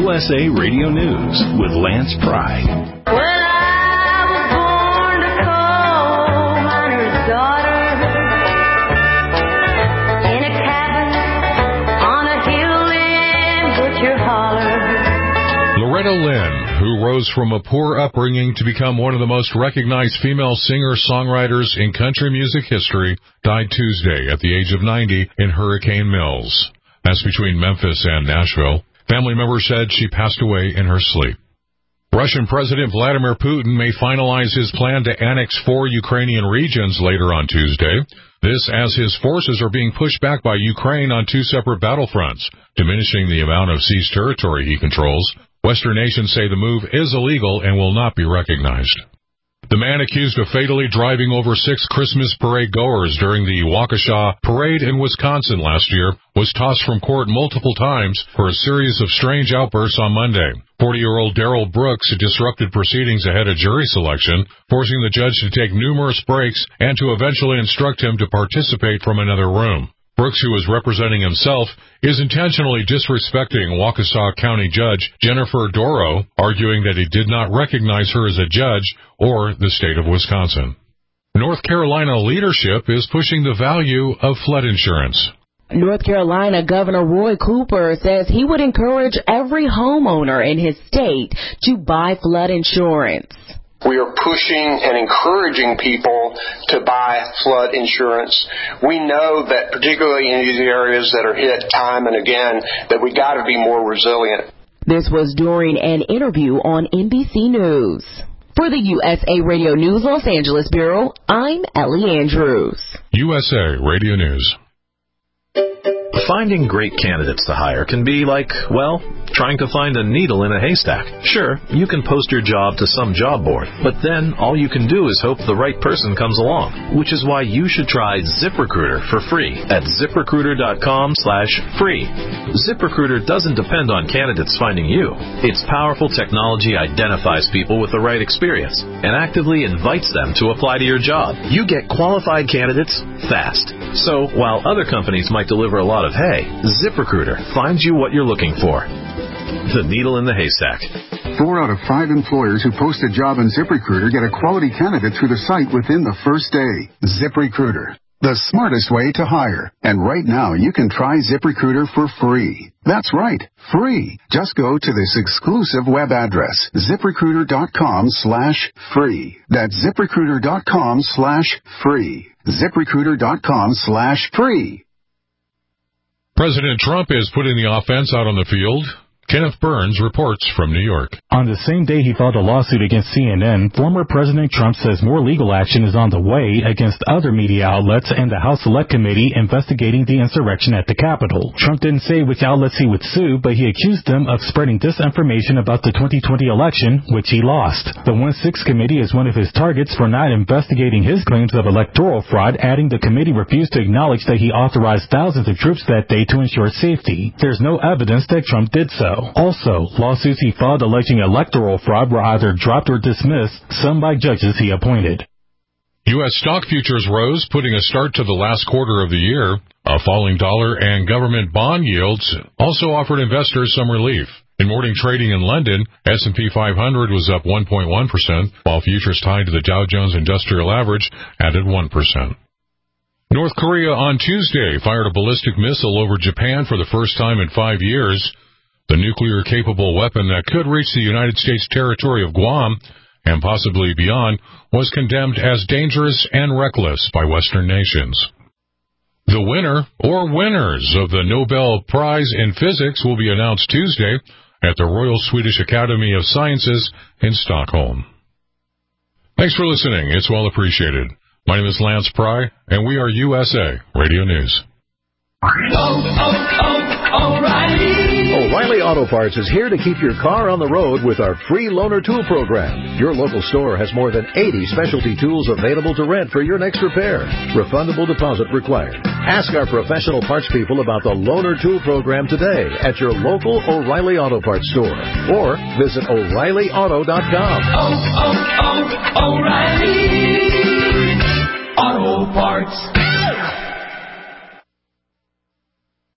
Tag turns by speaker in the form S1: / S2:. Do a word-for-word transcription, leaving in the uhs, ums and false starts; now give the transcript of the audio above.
S1: U S A Radio News with Lance Pry.
S2: Well, I was born a coal miner's daughter in a cabin on a hill in Butcher Holler.
S3: Loretta Lynn, who rose from a poor upbringing to become one of the most recognized female singer-songwriters in country music history, died Tuesday at the age of ninety in Hurricane Mills. That's between Memphis and Nashville. Family members said she passed away in her sleep. Russian President Vladimir Putin may finalize his plan to annex four Ukrainian regions later on Tuesday. This as his forces are being pushed back by Ukraine on two separate battlefronts, diminishing the amount of seized territory he controls. Western nations say the move is illegal and will not be recognized. The man accused of fatally driving over six Christmas parade goers during the Waukesha parade in Wisconsin last year was tossed from court multiple times for a series of strange outbursts on Monday. forty-year-old Darrell Brooks disrupted proceedings ahead of jury selection, forcing the judge to take numerous breaks and to eventually instruct him to participate from another room. Brooks, who is representing himself, is intentionally disrespecting Waukesha County Judge Jennifer Doro, arguing that he did not recognize her as a judge or the state of Wisconsin. North Carolina leadership is pushing the value of flood insurance.
S4: North Carolina Governor Roy Cooper says he would encourage every homeowner in his state to buy flood insurance.
S5: We are pushing and encouraging people to buy flood insurance. We know that particularly in these areas that are hit time and again, that we got to be more resilient.
S4: This was during an interview on N B C News. For the U S A Radio News Los Angeles Bureau, I'm Ellie Andrews.
S3: U S A Radio News.
S6: Finding great candidates to hire can be like, well, trying to find a needle in a haystack. Sure, you can post your job to some job board, but then all you can do is hope the right person comes along, which is why you should try ZipRecruiter for free at ZipRecruiter.com slash free. ZipRecruiter doesn't depend on candidates finding you. Its powerful technology identifies people with the right experience and actively invites them to apply to your job. You get qualified candidates fast. So, while other companies might deliver a lot of hay, ZipRecruiter finds you what you're looking for. The needle in the haystack.
S7: Four out of five employers who post a job on ZipRecruiter get a quality candidate through the site within the first day. ZipRecruiter, the smartest way to hire. And right now, you can try ZipRecruiter for free. That's right, free. Just go to this exclusive web address, ZipRecruiter.com slash free. That's ZipRecruiter.com slash free. ZipRecruiter.com slash free.
S3: President Trump is putting the offense out on the field. Kenneth Burns reports from New York.
S8: On the same day he filed a lawsuit against C N N, former President Trump says more legal action is on the way against other media outlets and the House Select Committee investigating the insurrection at the Capitol. Trump didn't say which outlets he would sue, but he accused them of spreading disinformation about the twenty twenty election, which he lost. The one six Committee is one of his targets for not investigating his claims of electoral fraud, adding the committee refused to acknowledge that he authorized thousands of troops that day to ensure safety. There's no evidence that Trump did so. Also, lawsuits he filed alleging electoral fraud were either dropped or dismissed, some by judges he appointed.
S3: U S stock futures rose, putting a start to the last quarter of the year. A falling dollar and government bond yields also offered investors some relief. In morning trading in London, S and P five hundred was up one point one percent, while futures tied to the Dow Jones Industrial Average added one percent. North Korea on Tuesday fired a ballistic missile over Japan for the first time in five years. The nuclear-capable weapon that could reach the United States territory of Guam and possibly beyond was condemned as dangerous and reckless by Western nations. The winner or winners of the Nobel Prize in Physics will be announced Tuesday at the Royal Swedish Academy of Sciences in Stockholm. Thanks for listening. It's well appreciated. My name is Lance Pry, and we are U S A Radio News.
S9: Oh, oh, oh, O'Reilly! O'Reilly Auto Parts is here to keep your car on the road with our free loaner tool program. Your local store has more than eighty specialty tools available to rent for your next repair. Refundable deposit required. Ask our professional parts people about the loaner tool program today at your local O'Reilly Auto Parts store or visit O'Reilly Auto dot com. Oh, oh, oh, O'Reilly Auto Parts.